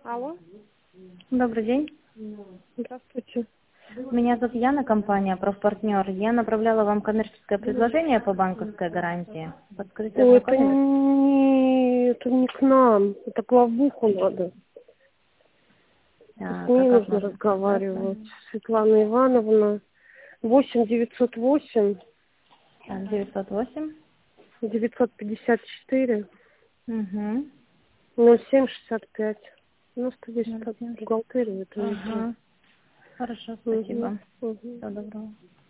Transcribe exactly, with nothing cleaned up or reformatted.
Алло, Добрый день. здравствуйте. Меня зовут Яна, компания «Профпартнер». Я направляла вам коммерческое предложение по банковской гарантии. Подскажите, Ой, это ознакомились? не, это не к нам, это главбуху надо. С Так, а ней как нужно можно разговаривать. связаться? Светлана Ивановна, восемь девятьсот восемь Так, девятьсот восемь. девятьсот пятьдесят четыре Угу. ноль семь шестьдесят пять. Ну, что здесь ноль так семь. бухгалтерия, это не то. Ага. Хорошо, Угу, спасибо. угу. Всего доброго.